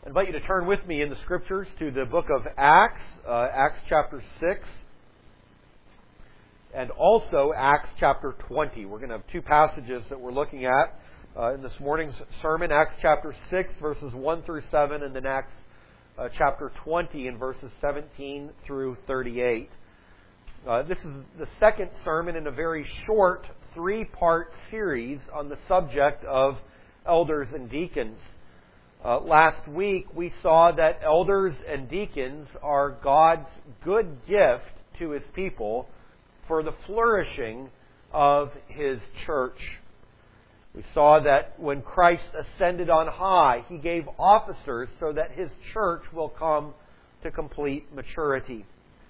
I invite you to turn with me in the Scriptures to the book of Acts, Acts chapter 6, and also Acts chapter 20. We're going to have two passages that we're looking at in this morning's sermon, Acts chapter 6, verses 1 through 7, and then Acts chapter 20 in verses 17 through 38. This is the second sermon in a very short three-part series on the subject of elders and deacons. Last week we saw that elders and deacons are God's good gift to His people for the flourishing of His church. We saw that when Christ ascended on high, He gave officers so that His church will come to complete maturity.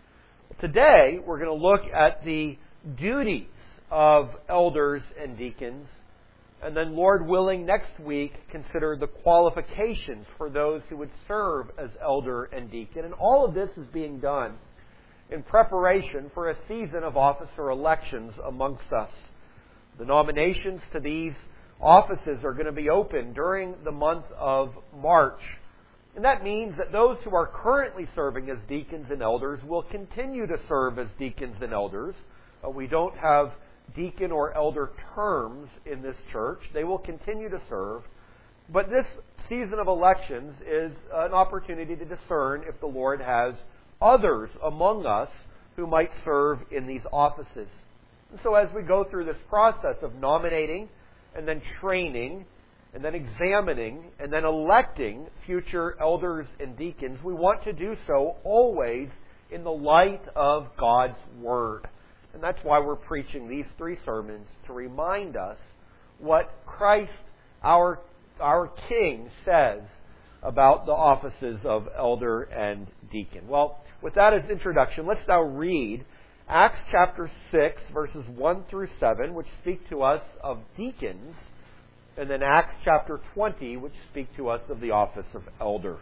Today we're going to look at the duties of elders and deacons. And then, Lord willing, next week, consider the qualifications for those who would serve as elder and deacon. And all of this is being done in preparation for a season of officer elections amongst us. The nominations to these offices are going to be open during the month of March. And that means that those who are currently serving as deacons and elders will continue to serve as deacons and elders. We don't have deacon or elder terms in this church. They will continue to serve. But this season of elections is an opportunity to discern if the Lord has others among us who might serve in these offices. And so as we go through this process of nominating and then training and then examining and then electing future elders and deacons, we want to do so always in the light of God's Word. And that's why we're preaching these three sermons, to remind us what Christ, our King, says about the offices of elder and deacon. Well, with that as introduction, let's now read Acts chapter 6, verses 1 through 7, which speak to us of deacons, and then Acts chapter 20, which speak to us of the office of elder.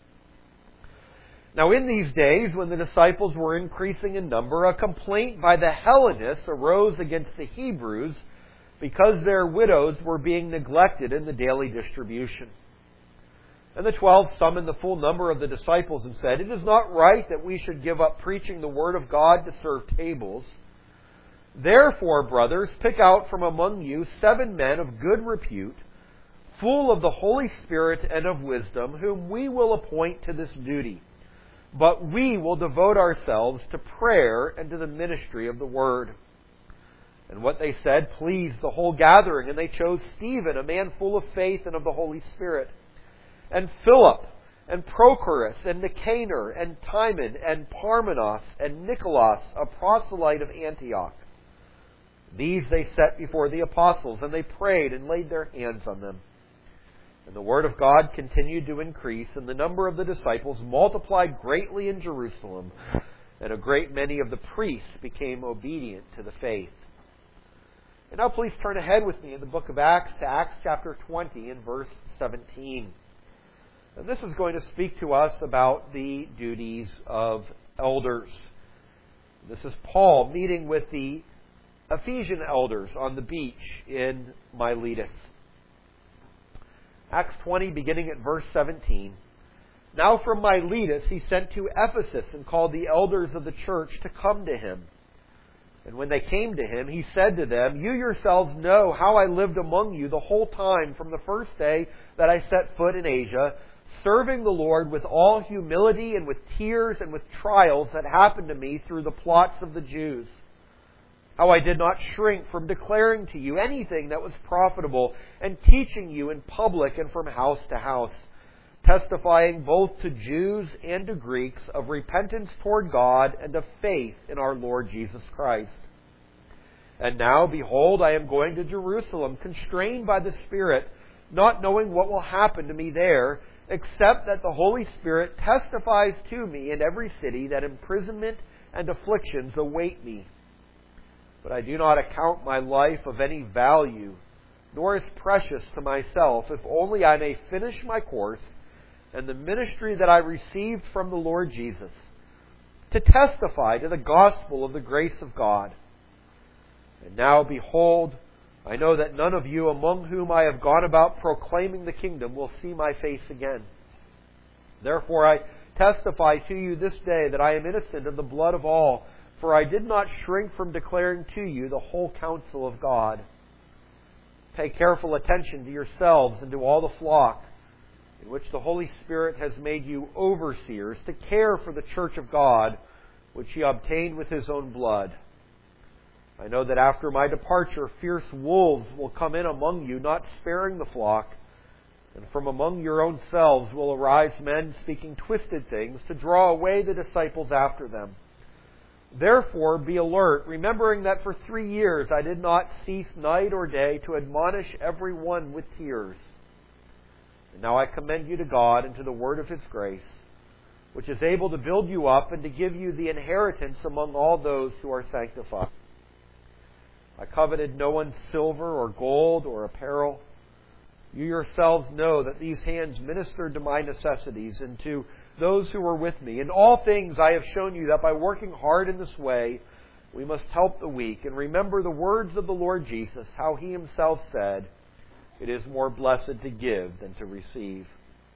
Now in these days, when the disciples were increasing in number, a complaint by the Hellenists arose against the Hebrews because their widows were being neglected in the daily distribution. And the 12 summoned the full number of the disciples and said, "It is not right that we should give up preaching the word of God to serve tables. Therefore, brothers, pick out from among you 7 men of good repute, full of the Holy Spirit and of wisdom, whom we will appoint to this duty. But we will devote ourselves to prayer and to the ministry of the Word." And what they said pleased the whole gathering, and they chose Stephen, a man full of faith and of the Holy Spirit, and Philip, and Prochorus, and Nicanor, and Timon, and Parmenas, and Nicholas, a proselyte of Antioch. These they set before the apostles, and they prayed and laid their hands on them. And the word of God continued to increase, and the number of the disciples multiplied greatly in Jerusalem, and a great many of the priests became obedient to the faith. And now please turn ahead with me in the book of Acts to Acts chapter 20 and verse 17. And this is going to speak to us about the duties of elders. This is Paul meeting with the Ephesian elders on the beach in Miletus. Acts 20, beginning at verse 17. Now from Miletus he sent to Ephesus and called the elders of the church to come to him. And when they came to him, he said to them, "You yourselves know how I lived among you the whole time from the first day that I set foot in Asia, serving the Lord with all humility and with tears and with trials that happened to me through the plots of the Jews. How I did not shrink from declaring to you anything that was profitable and teaching you in public and from house to house, testifying both to Jews and to Greeks of repentance toward God and of faith in our Lord Jesus Christ. And now, behold, I am going to Jerusalem, constrained by the Spirit, not knowing what will happen to me there, except that the Holy Spirit testifies to me in every city that imprisonment and afflictions await me. But I do not account my life of any value, nor as precious to myself, if only I may finish my course and the ministry that I received from the Lord Jesus, to testify to the gospel of the grace of God. And now, behold, I know that none of you among whom I have gone about proclaiming the kingdom will see my face again. Therefore I testify to you this day that I am innocent of the blood of all, for I did not shrink from declaring to you the whole counsel of God. Pay careful attention to yourselves and to all the flock, in which the Holy Spirit has made you overseers, to care for the church of God, which He obtained with His own blood. I know that after my departure, fierce wolves will come in among you, not sparing the flock. And from among your own selves will arise men speaking twisted things to draw away the disciples after them. Therefore be alert, remembering that for 3 years I did not cease night or day to admonish every one with tears. And now I commend you to God and to the word of His grace, which is able to build you up and to give you the inheritance among all those who are sanctified. I coveted no one's silver or gold or apparel. You yourselves know that these hands ministered to my necessities and to those who were with me. In all things I have shown you that by working hard in this way, we must help the weak and remember the words of the Lord Jesus, how He Himself said, "It is more blessed to give than to receive."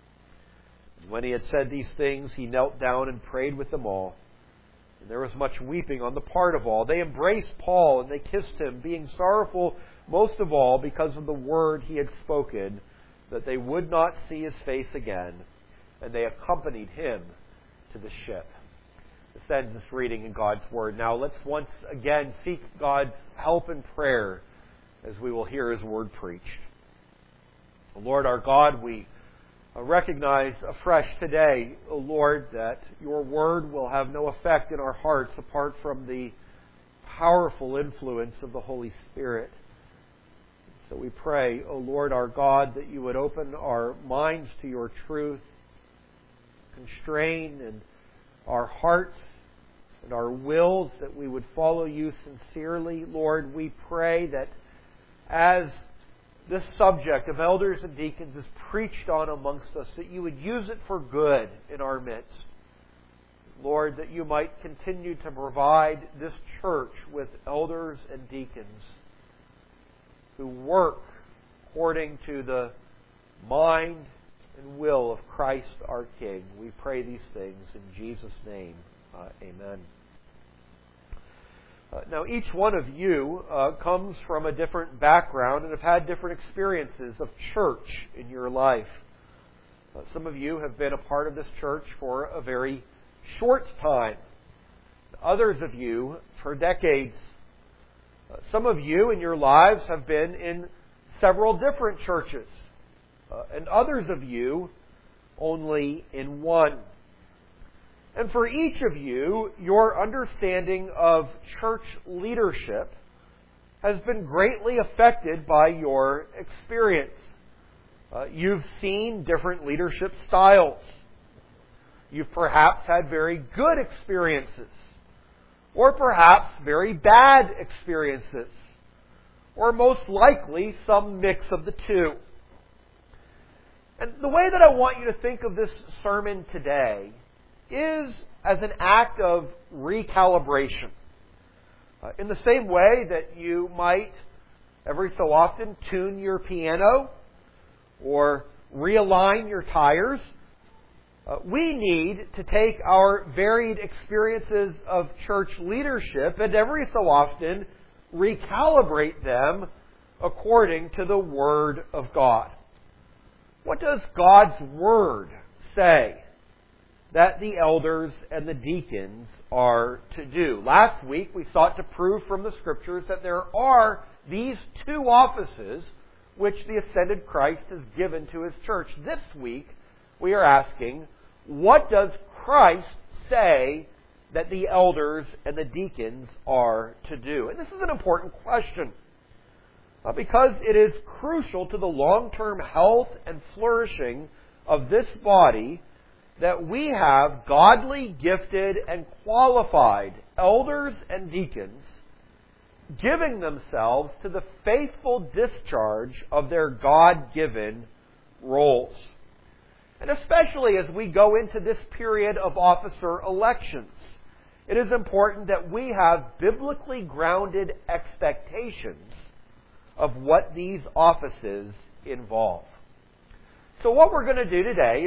And when He had said these things, He knelt down and prayed with them all. And there was much weeping on the part of all. They embraced Paul and they kissed him, being sorrowful most of all because of the word he had spoken, that they would not see his face again. And they accompanied him to the ship. This ends this reading in God's Word. Now let's once again seek God's help and prayer as we will hear His Word preached. Lord our God, we recognize afresh today, O Lord, that Your Word will have no effect in our hearts apart from the powerful influence of the Holy Spirit. So we pray, O Lord our God, that You would open our minds to Your truth, constrain and our hearts and our wills that we would follow You sincerely. Lord, we pray that as this subject of elders and deacons is preached on amongst us, that You would use it for good in our midst. Lord, that You might continue to provide this church with elders and deacons who work according to the mind and will of Christ our King. We pray these things in Jesus' name. Amen. Now, each one of you comes from a different background and have had different experiences of church in your life. Some of you have been a part of this church for a very short time. Others of you for decades. Some of you in your lives have been in several different churches. And others of you only in one. And for each of you, your understanding of church leadership has been greatly affected by your experience. You've seen different leadership styles. You've perhaps had very good experiences, or perhaps very bad experiences, or most likely some mix of the two. And the way that I want you to think of this sermon today is as an act of recalibration. In the same way that you might every so often tune your piano or realign your tires, we need to take our varied experiences of church leadership and every so often recalibrate them according to the Word of God. What does God's Word say that the elders and the deacons are to do? Last week we sought to prove from the Scriptures that there are these two offices which the ascended Christ has given to His church. This week we are asking, what does Christ say that the elders and the deacons are to do? And this is an important question, because it is crucial to the long-term health and flourishing of this body that we have godly, gifted, and qualified elders and deacons giving themselves to the faithful discharge of their God-given roles. And especially as we go into this period of officer elections, it is important that we have biblically grounded expectations of what these offices involve. So what we're going to do today is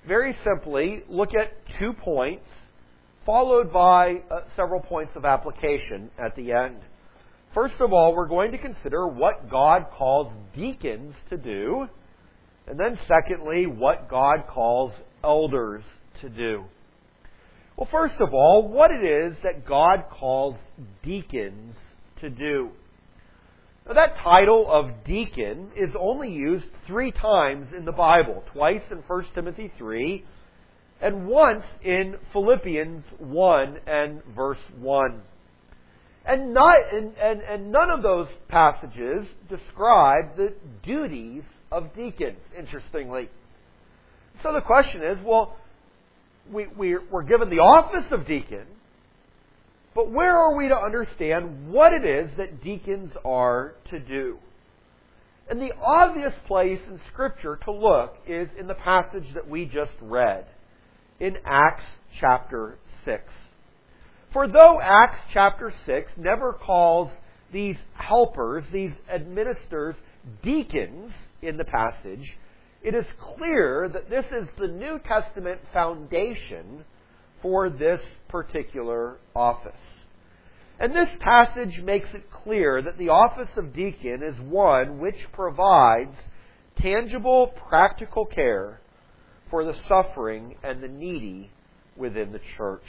very simply look at 2 points, followed by several points of application at the end. First of all, we're going to consider what God calls deacons to do, and then secondly, what God calls elders to do. Well, first of all, what it is that God calls deacons to do. Now, that title of deacon is only used 3 times in the Bible, twice in 1 Timothy 3, and once in Philippians 1 and verse 1. And none of those passages describe the duties of deacons, interestingly. So the question is, well, we're given the office of deacon, but where are we to understand what it is that deacons are to do? And the obvious place in Scripture to look is in the passage that we just read, in Acts chapter 6. For though Acts chapter 6 never calls these helpers, these administrators, deacons in the passage, it is clear that this is the New Testament foundation for this particular office. And this passage makes it clear that the office of deacon is one which provides tangible, practical care for the suffering and the needy within the church.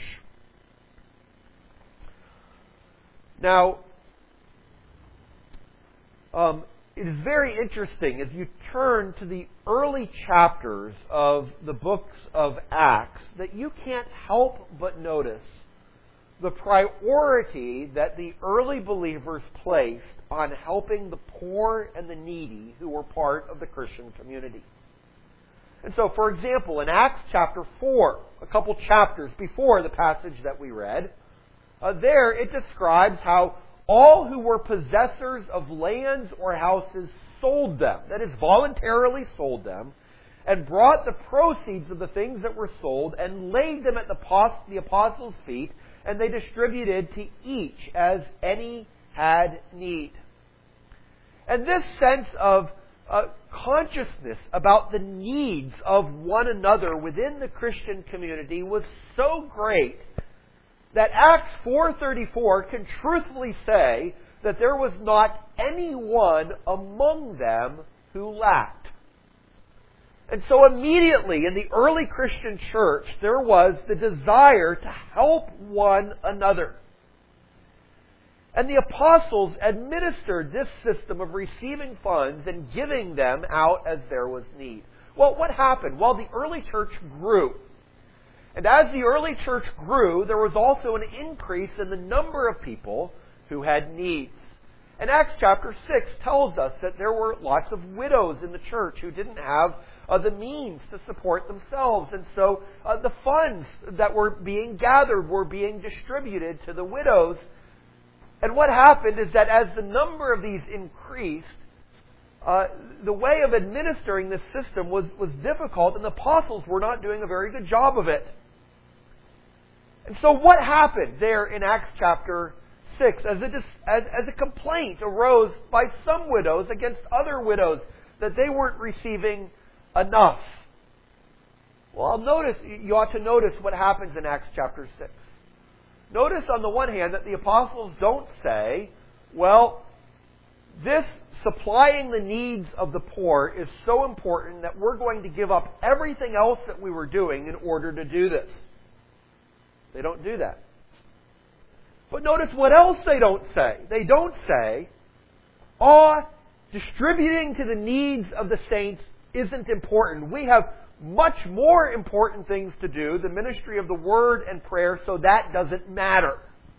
Now, it is very interesting as you turn to the early chapters of the books of Acts that you can't help but notice the priority that the early believers placed on helping the poor and the needy who were part of the Christian community. And so, for example, in Acts chapter 4, a couple chapters before the passage that we read, there it describes how all who were possessors of lands or houses sold them, that is, voluntarily sold them, and brought the proceeds of the things that were sold and laid them at the apostles' feet, and they distributed to each as any had need. And this sense of consciousness about the needs of one another within the Christian community was so great that Acts 4:34 can truthfully say that there was not anyone among them who lacked. And so immediately in the early Christian church, there was the desire to help one another. And the apostles administered this system of receiving funds and giving them out as there was need. Well, what happened? Well, the early church grew. And as the early church grew, there was also an increase in the number of people who had needs. And Acts chapter 6 tells us that there were lots of widows in the church who didn't have the means to support themselves. And so the funds that were being gathered were being distributed to the widows. And what happened is that as the number of these increased, the way of administering this system was difficult, and the apostles were not doing a very good job of it. And so what happened there in Acts chapter 6 as a complaint arose by some widows against other widows that they weren't receiving enough? Well, you ought to notice what happens in Acts chapter 6. Notice on the one hand that the apostles don't say, well, this supplying the needs of the poor is so important that we're going to give up everything else that we were doing in order to do this. They don't do that. But notice what else they don't say. They don't say, distributing to the needs of the saints isn't important. We have much more important things to do, the ministry of the Word and prayer, so that doesn't matter.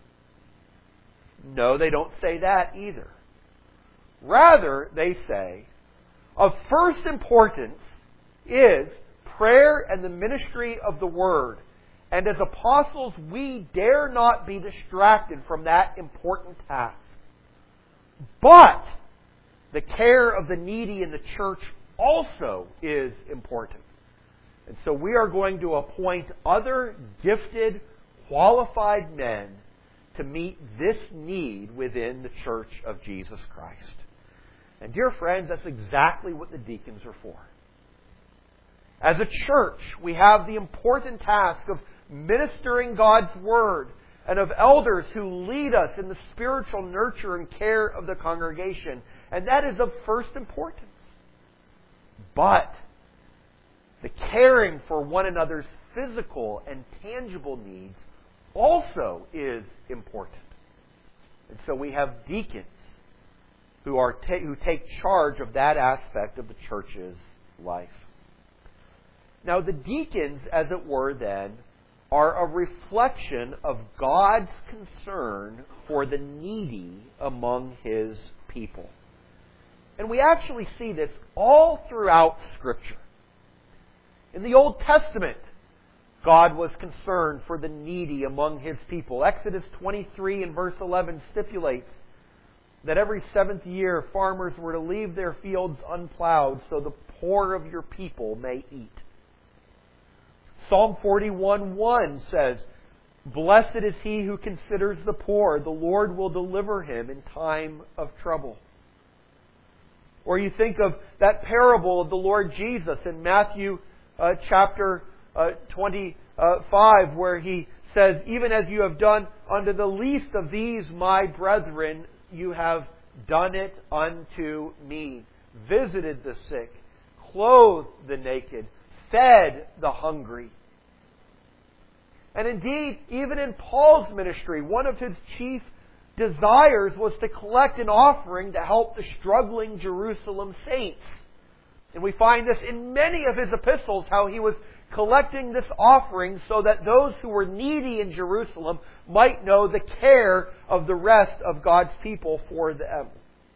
No, they don't say that either. Rather, they say, of first importance is prayer and the ministry of the Word. And as apostles, we dare not be distracted from that important task. But the care of the needy in the church also is important. And so we are going to appoint other gifted, qualified men to meet this need within the church of Jesus Christ. And dear friends, that's exactly what the deacons are for. As a church, we have the important task of ministering God's Word and of elders who lead us in the spiritual nurture and care of the congregation. And that is of first importance. But the caring for one another's physical and tangible needs also is important. And so we have deacons who take charge of that aspect of the church's life. Now, the deacons, as it were then, are a reflection of God's concern for the needy among His people. And we actually see this all throughout Scripture. In the Old Testament, God was concerned for the needy among His people. Exodus 23 and verse 11 stipulates that every seventh year farmers were to leave their fields unplowed so the poor of your people may eat. Psalm 41:1 says, "Blessed is he who considers the poor. The Lord will deliver him in time of trouble." Or you think of that parable of the Lord Jesus in Matthew chapter 25, where He says, "Even as you have done unto the least of these my brethren, you have done it unto me. Visited the sick, clothed the naked, fed the hungry." And indeed, even in Paul's ministry, one of his chief desires was to collect an offering to help the struggling Jerusalem saints. And we find this in many of his epistles, how he was collecting this offering so that those who were needy in Jerusalem might know the care of the rest of God's people for them.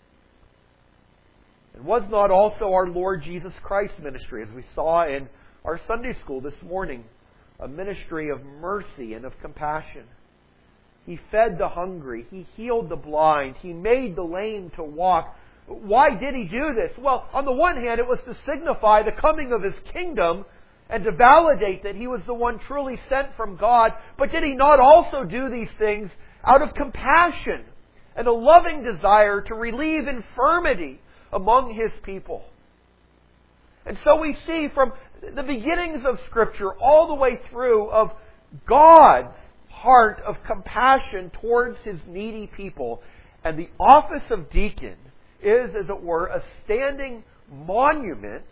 And was not also our Lord Jesus Christ's ministry, as we saw in our Sunday school this morning, a ministry of mercy and of compassion? He fed the hungry. He healed the blind. He made the lame to walk. Why did He do this? Well, on the one hand, it was to signify the coming of His kingdom and to validate that He was the one truly sent from God. But did He not also do these things out of compassion and a loving desire to relieve infirmity among His people? And so we see from the beginnings of Scripture all the way through of God's heart of compassion towards His needy people. And the office of deacon is, as it were, a standing monument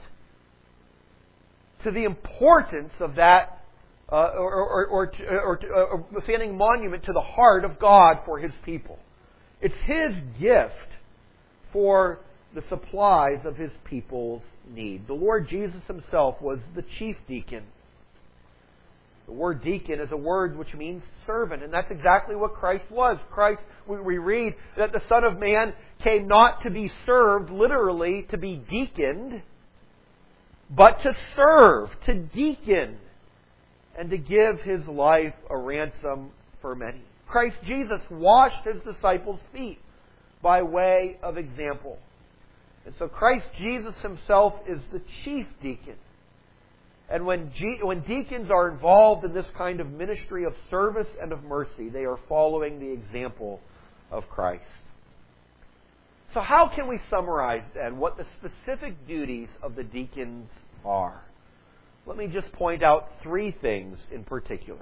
to the importance of that, or a standing monument to the heart of God for His people. It's His gift for the supplies of His people's need. The Lord Jesus Himself was the chief deacon. The word deacon is a word which means servant, and that's exactly what Christ was. Christ, we read that the Son of Man came not to be served, literally to be deaconed, but to serve, to deacon, and to give His life a ransom for many. Christ Jesus washed His disciples' feet by way of example. And so Christ Jesus Himself is the chief deacon. And when deacons are involved in this kind of ministry of service and of mercy, they are following the example of Christ. So how can we summarize then what the specific duties of the deacons are? Let me just point out three things in particular.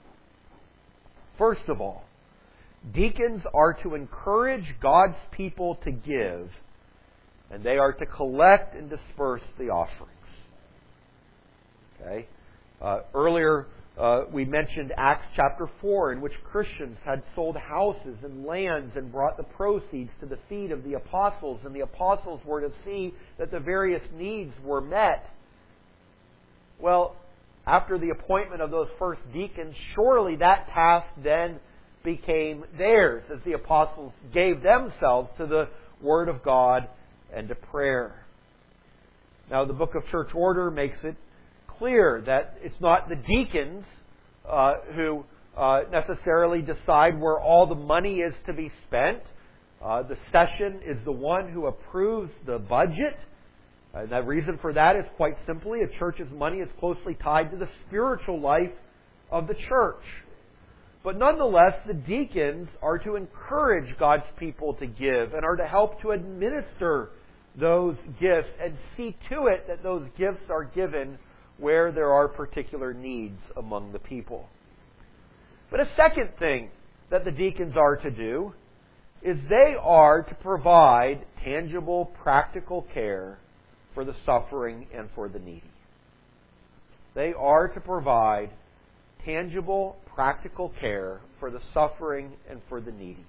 First of all, deacons are to encourage God's people to give, and they are to collect and disperse the offerings. Okay. Earlier, we mentioned Acts chapter 4, in which Christians had sold houses and lands and brought the proceeds to the feet of the apostles, and the apostles were to see that the various needs were met. Well, after the appointment of those first deacons, surely that task then became theirs, as the apostles gave themselves to the Word of God and to prayer. Now, the Book of Church Order makes it clear that it's not the deacons who necessarily decide where all the money is to be spent. The session is the one who approves the budget. And the reason for that is quite simply a church's money is closely tied to the spiritual life of the church. But nonetheless, the deacons are to encourage God's people to give and are to help to administer those gifts and see to it that those gifts are given where there are particular needs among the people. But a second thing that the deacons are to do is they are to provide tangible, practical care for the suffering and for the needy. They are to provide tangible, practical care for the suffering and for the needy.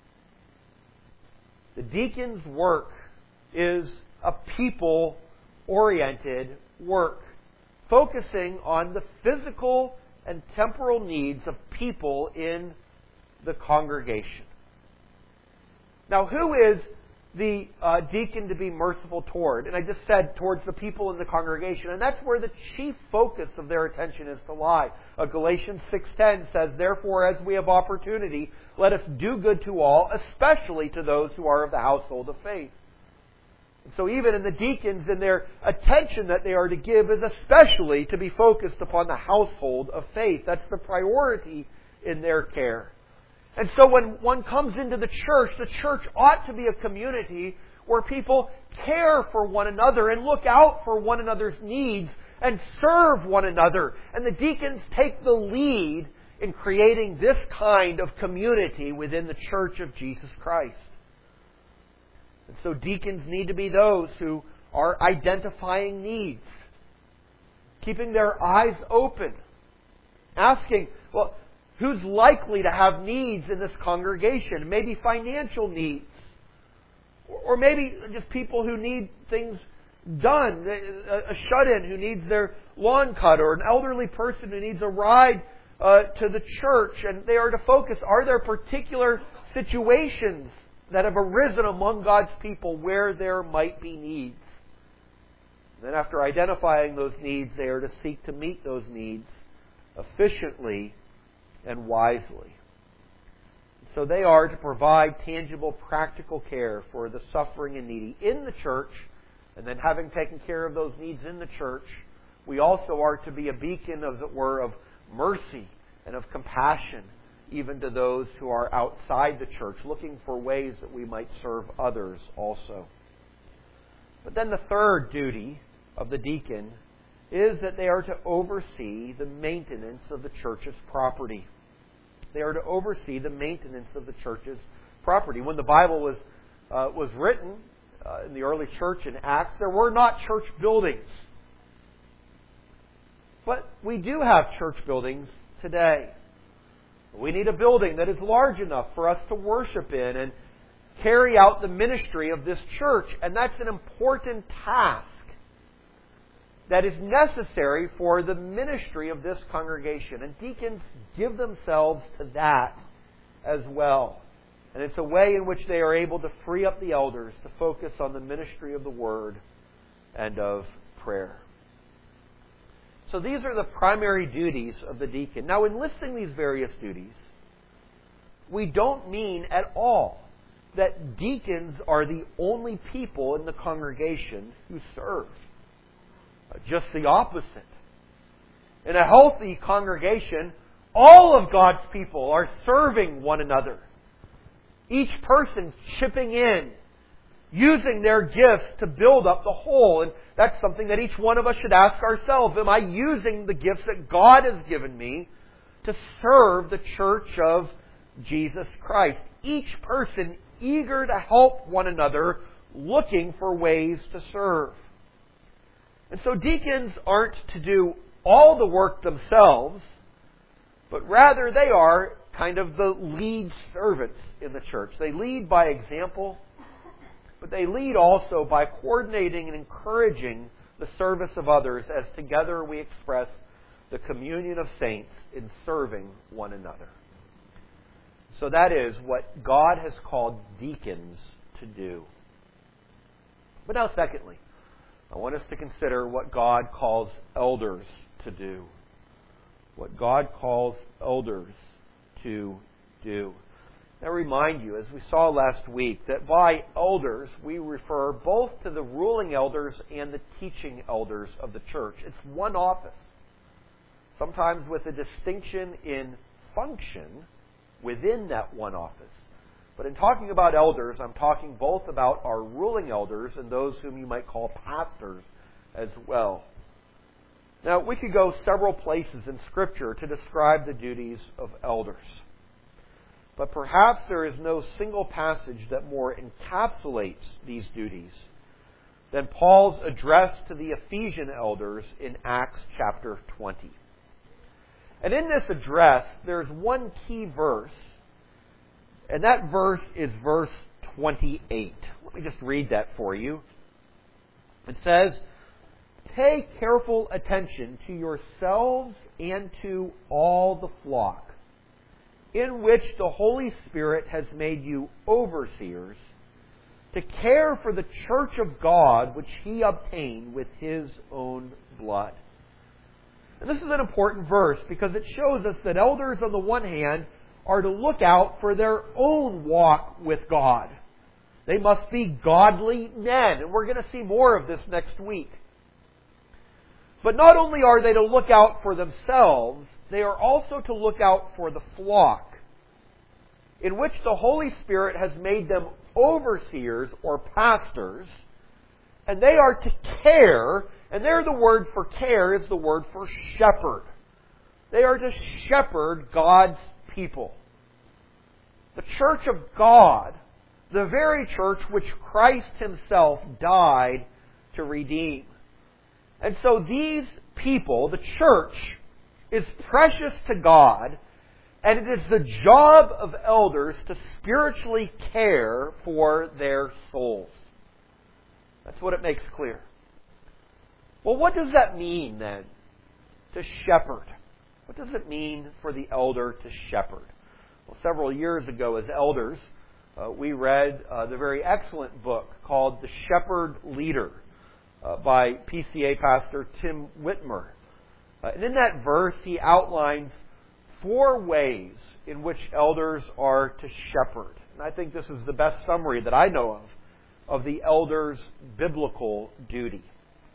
The deacon's work is a people-oriented work, focusing on the physical and temporal needs of people in the congregation. Now, who is the deacon to be merciful toward? And I just said towards the people in the congregation. And that's where the chief focus of their attention is to lie. Galatians 6:10 says, "Therefore, as we have opportunity, let us do good to all, especially to those who are of the household of faith." And so even in the deacons, in their attention that they are to give is especially to be focused upon the household of faith. That's the priority in their care. And so when one comes into the church ought to be a community where people care for one another and look out for one another's needs and serve one another. And the deacons take the lead in creating this kind of community within the church of Jesus Christ. And so deacons need to be those who are identifying needs, keeping their eyes open, asking, well, who's likely to have needs in this congregation? Maybe financial needs. Or maybe just people who need things done. A shut-in who needs their lawn cut, or an elderly person who needs a ride to the church. And they are to focus, are there particular situations that have arisen among God's people where there might be needs? Then after identifying those needs, they are to seek to meet those needs efficiently and wisely. So they are to provide tangible, practical care for the suffering and needy in the church. And then having taken care of those needs in the church, we also are to be a beacon, as it were, of mercy and of compassion, even to those who are outside the church, looking for ways that we might serve others also. But then the third duty of the deacon is that they are to oversee the maintenance of the church's property. They are to oversee the maintenance of the church's property. When the Bible was written in the early church in Acts, there were not church buildings. But we do have church buildings today. We need a building that is large enough for us to worship in and carry out the ministry of this church. And that's an important task that is necessary for the ministry of this congregation. And deacons give themselves to that as well. And it's a way in which they are able to free up the elders to focus on the ministry of the Word and of prayer. So these are the primary duties of the deacon. Now, in listing these various duties, we don't mean at all that deacons are the only people in the congregation who serve. Just the opposite. In a healthy congregation, all of God's people are serving one another. Each person chipping in, using their gifts to build up the whole. And that's something that each one of us should ask ourselves. Am I using the gifts that God has given me to serve the church of Jesus Christ? Each person eager to help one another, looking for ways to serve. And so deacons aren't to do all the work themselves, but rather they are kind of the lead servants in the church. They lead by example, but they lead also by coordinating and encouraging the service of others as together we express the communion of saints in serving one another. So that is what God has called deacons to do. But now secondly, I want us to consider what God calls elders to do. What God calls elders to do. Now, remind you, as we saw last week, that by elders we refer both to the ruling elders and the teaching elders of the church. It's one office, sometimes with a distinction in function within that one office. But in talking about elders, I'm talking both about our ruling elders and those whom you might call pastors as well. Now, we could go several places in Scripture to describe the duties of elders. But perhaps there is no single passage that more encapsulates these duties than Paul's address to the Ephesian elders in Acts chapter 20. And in this address, there's one key verse, and that verse is verse 28. Let me just read that for you. It says, "Pay careful attention to yourselves and to all the flock, in which the Holy Spirit has made you overseers, to care for the church of God which He obtained with His own blood." And this is an important verse because it shows us that elders, on the one hand, are to look out for their own walk with God. They must be godly men, and we're going to see more of this next week. But not only are they to look out for themselves, they are also to look out for the flock, in which the Holy Spirit has made them overseers or pastors, and they are to care, and there the word for care is the word for shepherd. They are to shepherd God's people. The church of God, the very church which Christ Himself died to redeem. And so these people, the church, is precious to God, and it is the job of elders to spiritually care for their souls. That's what it makes clear. Well, what does that mean then, to shepherd? What does it mean for the elder to shepherd? Well, several years ago as elders, we read the very excellent book called The Shepherd Leader by PCA pastor Tim Whitmer. And in that verse, he outlines 4 ways in which elders are to shepherd. And I think this is the best summary that I know of the elder's biblical duty.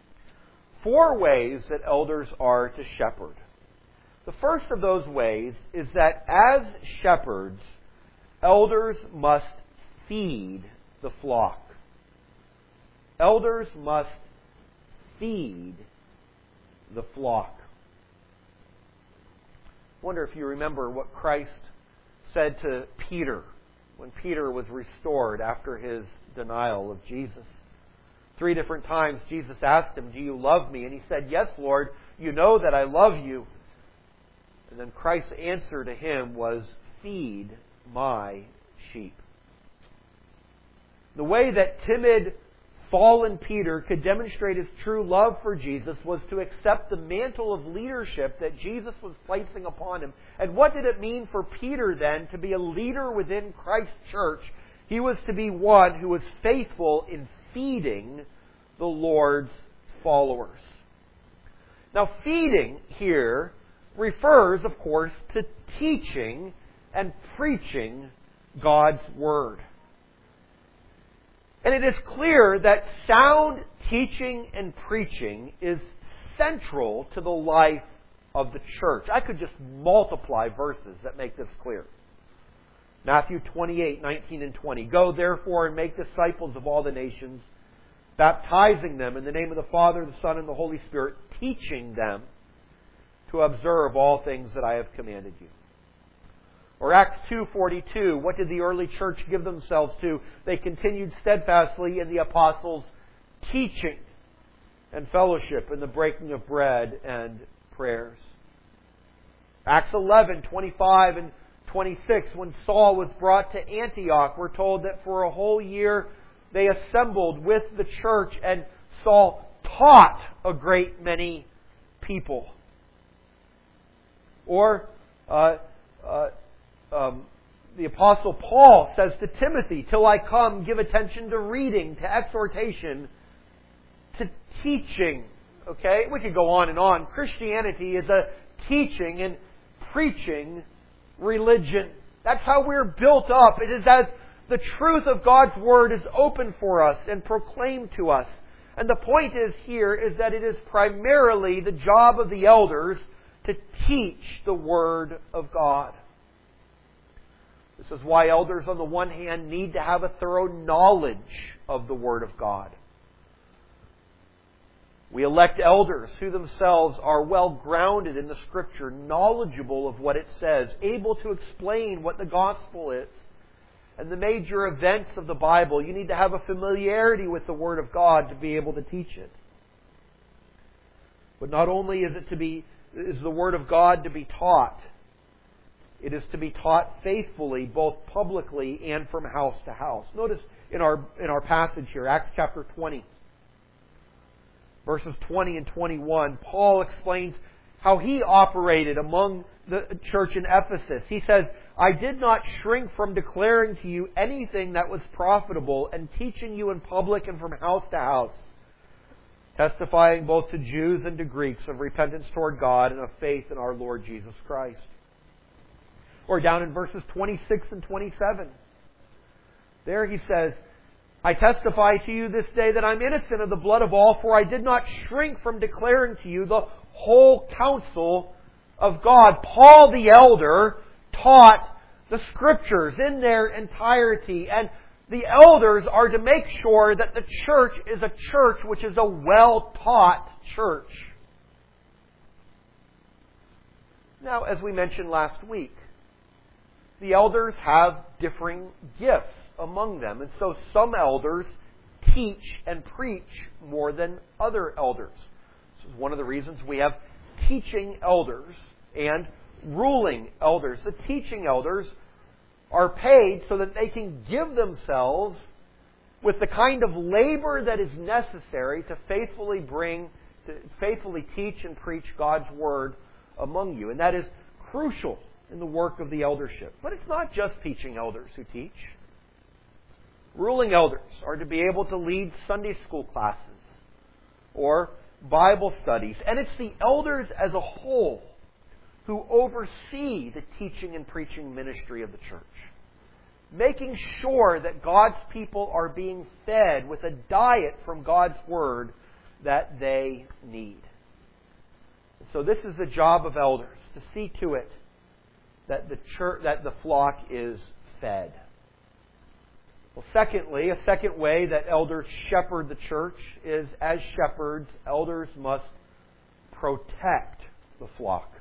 4 ways that elders are to shepherd. The first of those ways is that as shepherds, elders must feed the flock. Elders must feed the flock. I wonder if you remember what Christ said to Peter when Peter was restored after his denial of Jesus. 3 different times Jesus asked him, "Do you love me?" And he said, "Yes, Lord, you know that I love you." And then Christ's answer to him was, "Feed my sheep." The way that timid, fallen Peter could demonstrate his true love for Jesus was to accept the mantle of leadership that Jesus was placing upon him. And what did it mean for Peter then to be a leader within Christ's church? He was to be one who was faithful in feeding the Lord's followers. Now, feeding here refers, of course, to teaching and preaching God's Word. And it is clear that sound teaching and preaching is central to the life of the church. I could just multiply verses that make this clear. Matthew 28:19 and 20. "Go therefore and make disciples of all the nations, baptizing them in the name of the Father, the Son, and the Holy Spirit, teaching them to observe all things that I have commanded you." Or Acts 2:42, what did the early church give themselves to? They continued steadfastly in the apostles' teaching and fellowship and the breaking of bread and prayers. Acts 11:25 and 26, when Saul was brought to Antioch, we're told that for a whole year they assembled with the church and Saul taught a great many people. Or the Apostle Paul says to Timothy, "Till I come, give attention to reading, to exhortation, to teaching." Okay? We could go on and on. Christianity is a teaching and preaching religion. That's how we're built up. It is as the truth of God's Word is open for us and proclaimed to us. And the point is here is that it is primarily the job of the elders to teach the Word of God. This is why elders, on the one hand, need to have a thorough knowledge of the Word of God. We elect elders who themselves are well grounded in the Scripture, knowledgeable of what it says, able to explain what the gospel is and the major events of the Bible. You need to have a familiarity with the Word of God to be able to teach it. But not only is the Word of God to be taught, it is to be taught faithfully, both publicly and from house to house. Notice in our passage here, Acts chapter 20, verses 20 and 21, Paul explains how he operated among the church in Ephesus. He says, "I did not shrink from declaring to you anything that was profitable and teaching you in public and from house to house, testifying both to Jews and to Greeks of repentance toward God and of faith in our Lord Jesus Christ." Or down in verses 26 and 27. There he says, "I testify to you this day that I'm innocent of the blood of all, for I did not shrink from declaring to you the whole counsel of God." Paul the elder taught the Scriptures in their entirety, and the elders are to make sure that the church is a church which is a well-taught church. Now, as we mentioned last week, the elders have differing gifts among them. And so some elders teach and preach more than other elders. This is one of the reasons we have teaching elders and ruling elders. The teaching elders are paid so that they can give themselves with the kind of labor that is necessary to faithfully teach and preach God's Word among you. And that is crucial in the work of the eldership. But it's not just teaching elders who teach. Ruling elders are to be able to lead Sunday school classes or Bible studies. And it's the elders as a whole who oversee the teaching and preaching ministry of the church, making sure that God's people are being fed with a diet from God's Word that they need. So this is the job of elders, to see to it that the flock is fed. Well, secondly, a second way that elders shepherd the church is, as shepherds, elders must protect the flock.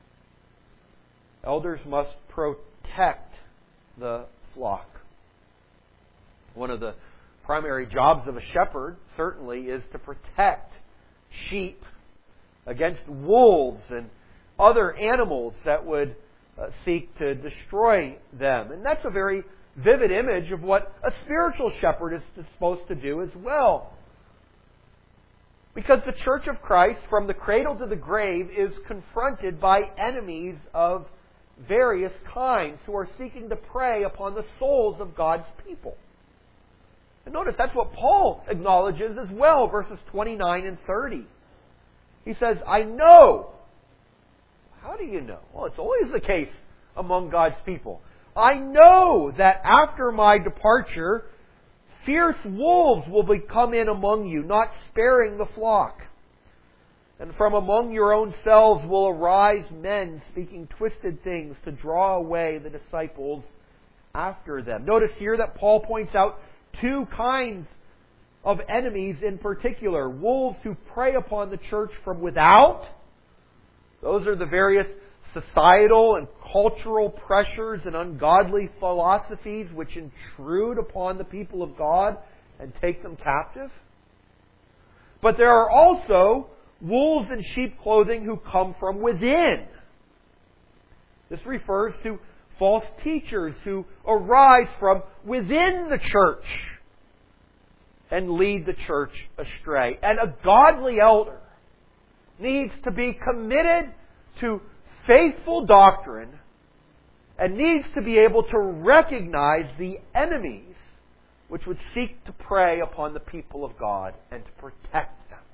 Elders must protect the flock. One of the primary jobs of a shepherd, certainly, is to protect sheep against wolves and other animals that would seek to destroy them. And that's a very vivid image of what a spiritual shepherd is supposed to do as well. Because the Church of Christ, from the cradle to the grave, is confronted by enemies of various kinds who are seeking to prey upon the souls of God's people. And notice that's what Paul acknowledges as well, verses 29 and 30. He says, "I know." How do you know? Well, it's always the case among God's people. "I know that after my departure, fierce wolves will come in among you, not sparing the flock. And from among your own selves will arise men speaking twisted things to draw away the disciples after them." Notice here that Paul points out two kinds of enemies in particular. Wolves who prey upon the church from without. Those are the various societal and cultural pressures and ungodly philosophies which intrude upon the people of God and take them captive. But there are also wolves in sheep clothing who come from within. This refers to false teachers who arise from within the church and lead the church astray. And a godly elder needs to be committed to faithful doctrine and needs to be able to recognize the enemies which would seek to prey upon the people of God and to protect them.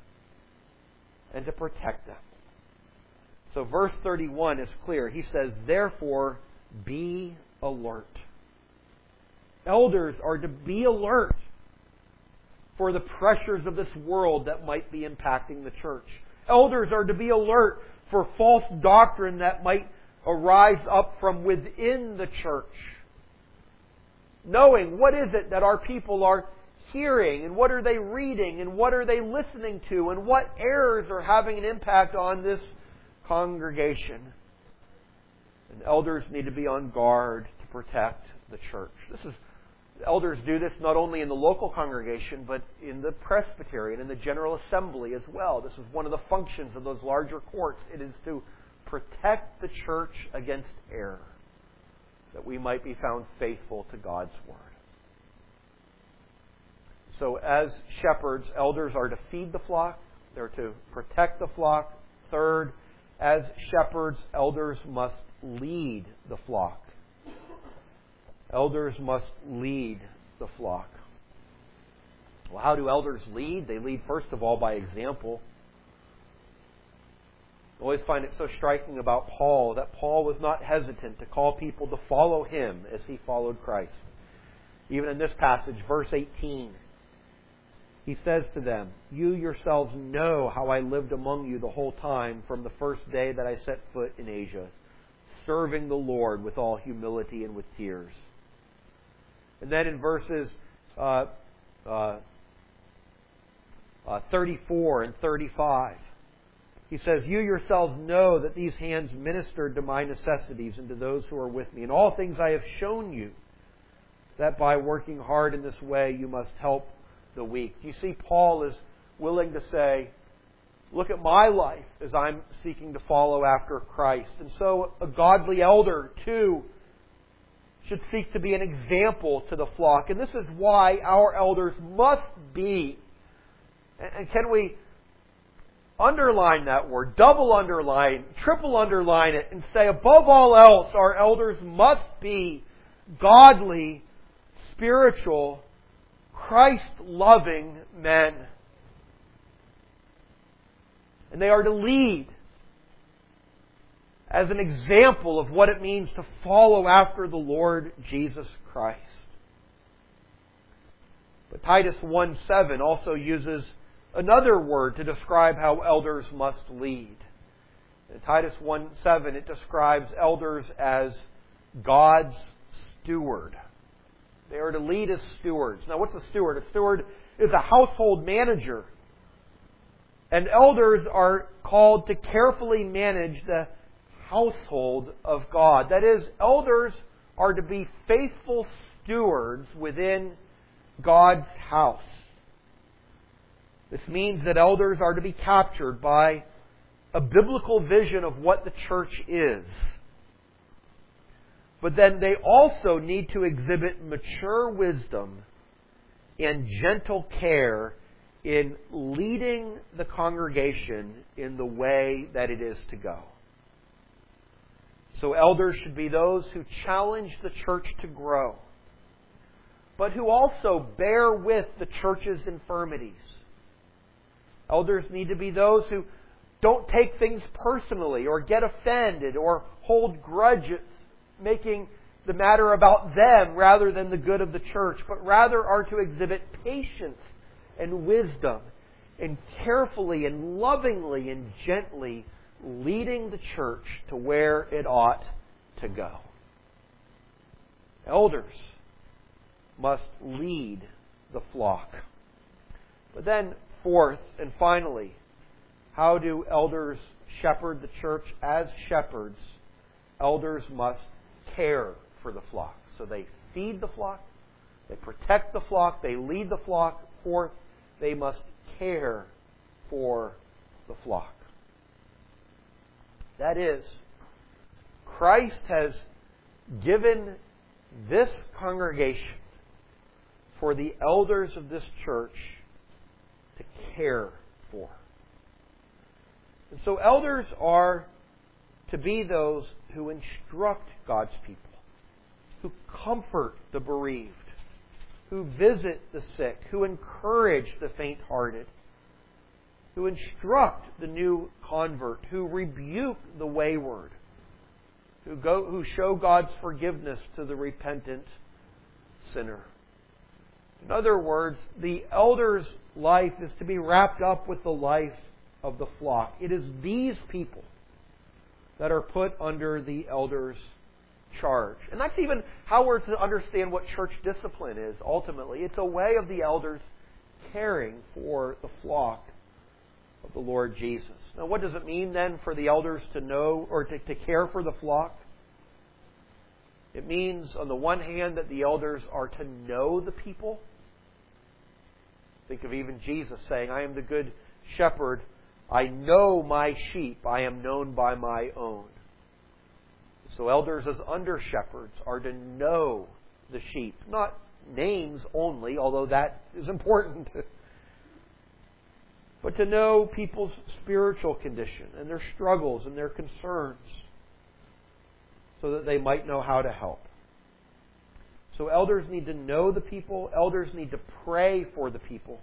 So verse 31 is clear. He says, "Therefore, be alert." Elders are to be alert for the pressures of this world that might be impacting the church. Elders are to be alert for false doctrine that might arise up from within the church. Knowing what is it that our people are hearing, and what are they reading, and what are they listening to, and what errors are having an impact on this congregation. And elders need to be on guard to protect the church. Elders do this not only in the local congregation, but in the presbytery and in the General Assembly as well. This is one of the functions of those larger courts. It is to protect the church against error, that we might be found faithful to God's Word. So as shepherds, elders are to feed the flock. They're to protect the flock. Third, as shepherds, elders must lead the flock. Elders must lead the flock. Well, how do elders lead? They lead, first of all, by example. I always find it so striking about Paul that Paul was not hesitant to call people to follow him as he followed Christ. Even in this passage, verse 18, he says to them, "You yourselves know how I lived among you the whole time from the first day that I set foot in Asia, serving the Lord with all humility and with tears." And then in verses 34 and 35, he says, "You yourselves know that these hands ministered to my necessities and to those who are with me. In all things I have shown you that by working hard in this way you must help the weak." You see, Paul is willing to say, look at my life as I'm seeking to follow after Christ. And so a godly elder, too, should seek to be an example to the flock. And this is why our elders must be, and can we underline that word, double underline, triple underline it, and say above all else, our elders must be godly, spiritual, Christ-loving men. And they are to lead as an example of what it means to follow after the Lord Jesus Christ. But Titus 1:7 also uses another word to describe how elders must lead. In Titus 1:7, it describes elders as God's steward. They are to lead as stewards. Now, what's a steward? A steward is a household manager. And elders are called to carefully manage the household of God. That is, elders are to be faithful stewards within God's house. This means that elders are to be captured by a biblical vision of what the church is. But then they also need to exhibit mature wisdom and gentle care in leading the congregation in the way that it is to go. So elders should be those who challenge the church to grow, but who also bear with the church's infirmities. Elders need to be those who don't take things personally or get offended or hold grudges, making the matter about them rather than the good of the church, but rather are to exhibit patience and wisdom in carefully and lovingly and gently leading the church to where it ought to go. Elders must lead the flock. But then, fourth and finally, how do elders shepherd the church? As shepherds, elders must care for the flock. So they feed the flock, they protect the flock, they lead the flock. Fourth, they must care for the flock. That is, Christ has given this congregation for the elders of this church to care for. And so elders are to be those who instruct God's people, who comfort the bereaved, who visit the sick, who encourage the faint-hearted, who instruct the new convert, who rebuke the wayward, who show God's forgiveness to the repentant sinner. In other words, the elder's life is to be wrapped up with the life of the flock. It is these people that are put under the elder's charge. And that's even how we're to understand what church discipline is, ultimately. It's a way of the elders caring for the flock of the Lord Jesus. Now, what does it mean then for the elders to know or to care for the flock? It means, on the one hand, that the elders are to know the people. Think of even Jesus saying, I am the good shepherd. I know my sheep. I am known by my own. So elders as under shepherds are to know the sheep. Not names only, although that is important. But to know people's spiritual condition and their struggles and their concerns so that they might know how to help. So elders need to know the people. Elders need to pray for the people.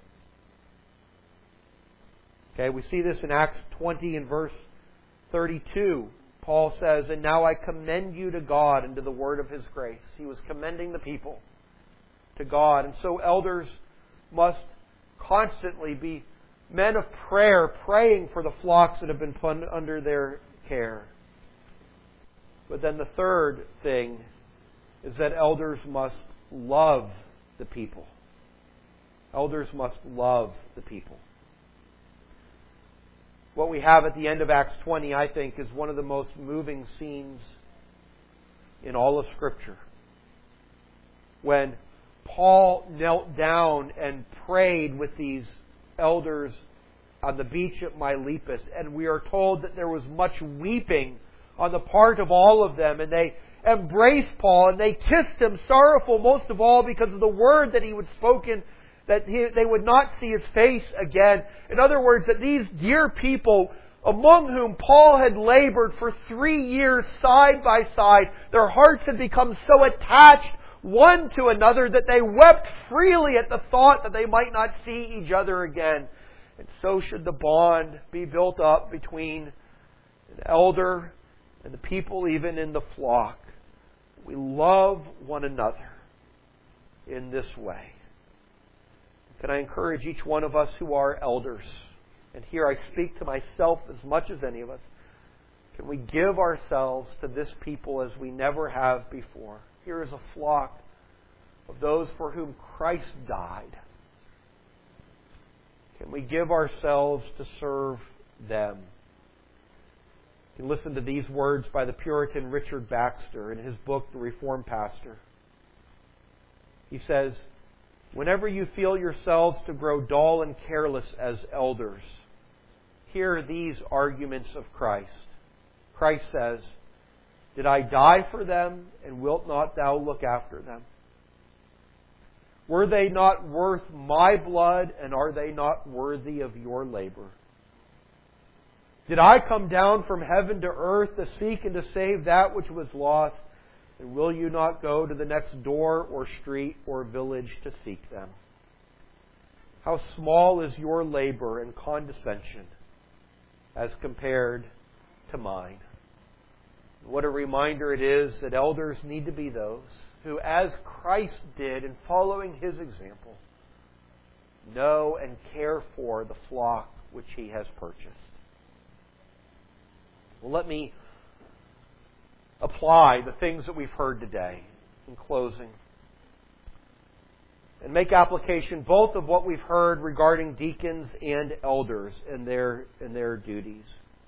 Okay, we see this in Acts 20 and verse 32. Paul says, and now I commend you to God and to the word of His grace. He was commending the people to God. And so elders must constantly be men of prayer, praying for the flocks that have been put under their care. But then the third thing is that elders must love the people. Elders must love the people. What we have at the end of Acts 20, I think, is one of the most moving scenes in all of Scripture. When Paul knelt down and prayed with these elders on the beach at Miletus, and we are told that there was much weeping on the part of all of them, and they embraced Paul and they kissed him, sorrowful most of all because of the word that he had spoken, that they would not see his face again. In other words, that these dear people, among whom Paul had labored for 3 years side by side, their hearts had become so attached one to another that they wept freely at the thought that they might not see each other again. And so should the bond be built up between an elder and the people even in the flock. We love one another in this way. Can I encourage each one of us who are elders, and here I speak to myself as much as any of us, can we give ourselves to this people as we never have before? Here is a flock of those for whom Christ died. Can we give ourselves to serve them? You can listen to these words by the Puritan Richard Baxter in his book, The Reformed Pastor. He says, whenever you feel yourselves to grow dull and careless as elders, hear these arguments of Christ. Christ says, did I die for them, and wilt not thou look after them? Were they not worth my blood, and are they not worthy of your labor? Did I come down from heaven to earth to seek and to save that which was lost? And will you not go to the next door or street or village to seek them? How small is your labor and condescension as compared to mine? What a reminder it is that elders need to be those who, as Christ did in following His example, know and care for the flock which He has purchased. Well, let me apply the things that we've heard today in closing and make application both of what we've heard regarding deacons and elders and their duties.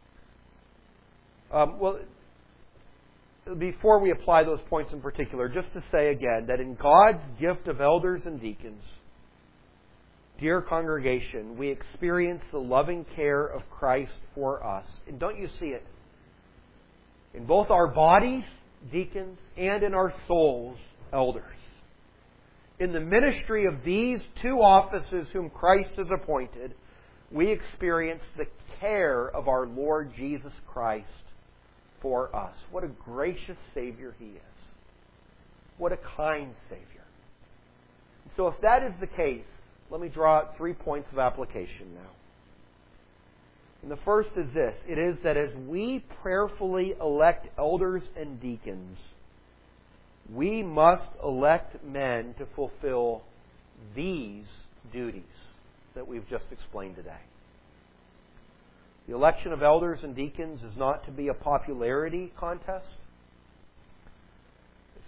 Before we apply those points in particular, just to say again that in God's gift of elders and deacons, dear congregation, we experience the loving care of Christ for us. And don't you see it? In both our bodies, deacons, and in our souls, elders. In the ministry of these two offices whom Christ has appointed, we experience the care of our Lord Jesus Christ for us. What a gracious Savior He is. What a kind Savior. So if that is the case, let me draw out 3 points of application now. And the first is this. It is that as we prayerfully elect elders and deacons, we must elect men to fulfill these duties that we've just explained today. The election of elders and deacons is not to be a popularity contest.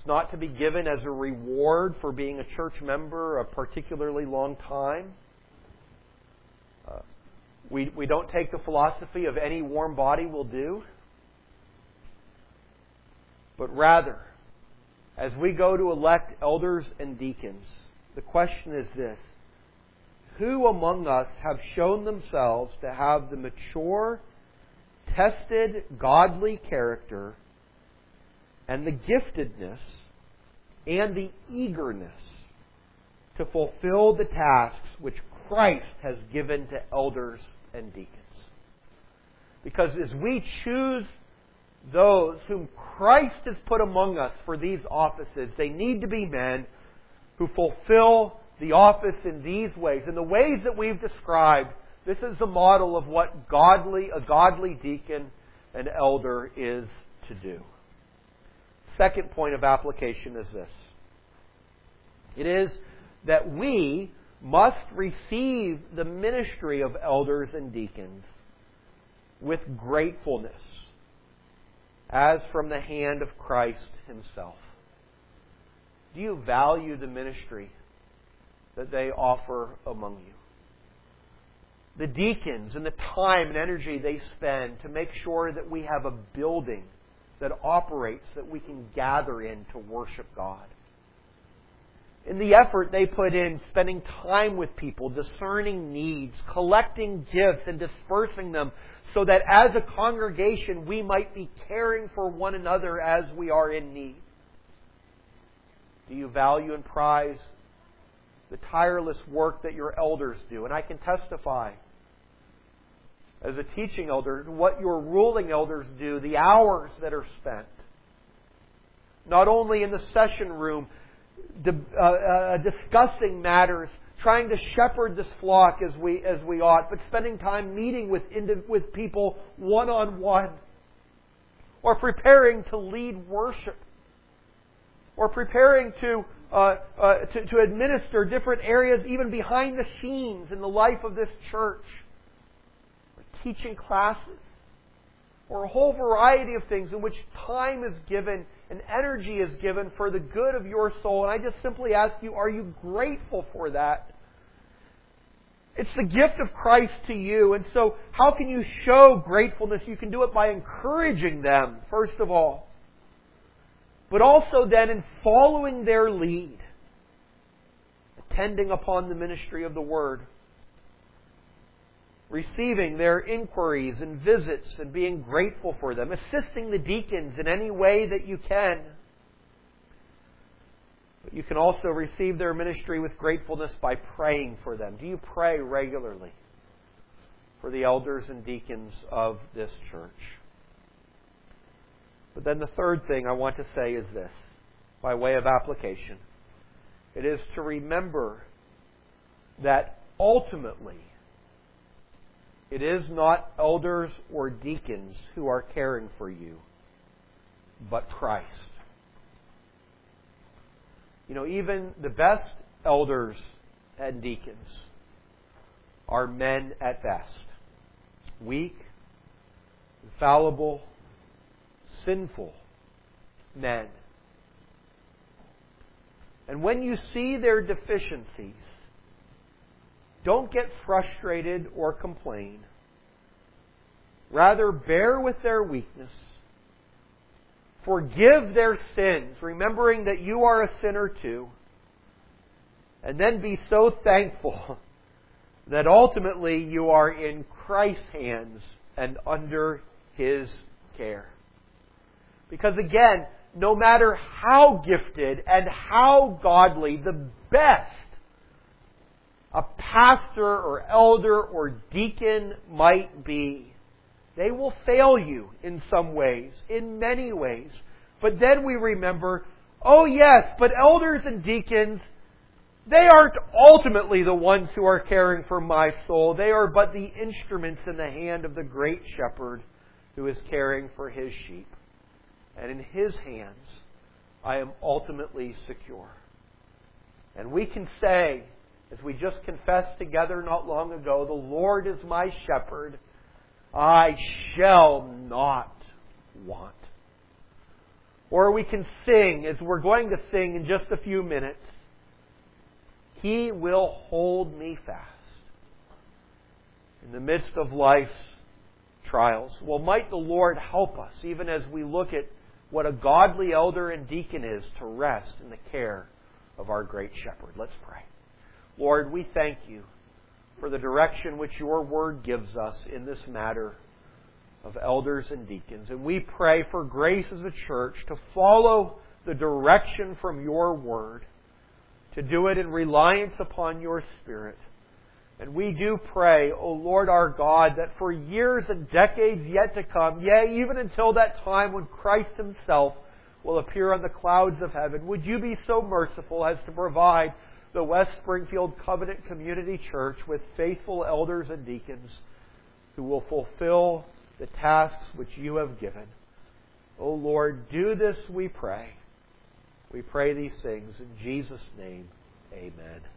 It's not to be given as a reward for being a church member a particularly long time. We don't take the philosophy of any warm body will do. But rather, as we go to elect elders and deacons, the question is this: who among us have shown themselves to have the mature, tested, godly character and the giftedness and the eagerness to fulfill the tasks which Christ has given to elders and deacons? Because as we choose those whom Christ has put among us for these offices, they need to be men who fulfill the office in these ways. In the ways that we've described, this is the model of what a godly deacon and elder is to do. Second point of application is this. It is that we must receive the ministry of elders and deacons with gratefulness, as from the hand of Christ Himself. Do you value the ministry that they offer among you? The deacons and the time and energy they spend to make sure that we have a building that operates, that we can gather in to worship God. In the effort they put in spending time with people, discerning needs, collecting gifts and dispersing them so that as a congregation we might be caring for one another as we are in need. Do you value and prize the tireless work that your elders do? And I can testify as a teaching elder what your ruling elders do, the hours that are spent, not only in the session room, discussing matters, trying to shepherd this flock as we ought, but spending time meeting with people one-on-one, or preparing to lead worship, or preparing to administer different areas even behind the scenes in the life of this church, or teaching classes, or a whole variety of things in which time is given and energy is given for the good of your soul. And I just simply ask you, are you grateful for that? It's the gift of Christ to you. And so how can you show gratefulness? You can do it by encouraging them, first of all. But also then in following their lead, attending upon the ministry of the Word, receiving their inquiries and visits and being grateful for them, assisting the deacons in any way that you can. But you can also receive their ministry with gratefulness by praying for them. Do you pray regularly for the elders and deacons of this church? But then the third thing I want to say is this, by way of application. It is to remember that ultimately it is not elders or deacons who are caring for you, but Christ. You know, even the best elders and deacons are men at best. Weak, infallible, sinful men. And when you see their deficiencies, don't get frustrated or complain. Rather, bear with their weakness. Forgive their sins, remembering that you are a sinner too. And then be so thankful that ultimately you are in Christ's hands and under His care. Because again, no matter how gifted and how godly the best a pastor or elder or deacon might be, they will fail you in some ways, in many ways. But then we remember, oh yes, but elders and deacons, they aren't ultimately the ones who are caring for my soul. They are but the instruments in the hand of the great shepherd who is caring for His sheep. And in His hands, I am ultimately secure. And we can say, as we just confessed together not long ago, the Lord is my shepherd, I shall not want. Or we can sing, as we're going to sing in just a few minutes, He will hold me fast in the midst of life's trials. Well, might the Lord help us, even as we look at what a godly elder and deacon is, to rest in the care of our great shepherd. Let's pray. Lord, we thank You for the direction which Your Word gives us in this matter of elders and deacons. And we pray for grace as a church to follow the direction from Your Word, to do it in reliance upon Your Spirit. And we do pray, O Lord our God, that for years and decades yet to come, yea, even until that time when Christ Himself will appear on the clouds of heaven, would You be so merciful as to provide the West Springfield Covenant Community Church with faithful elders and deacons who will fulfill the tasks which You have given. O Lord, do this, we pray. We pray these things in Jesus' name. Amen.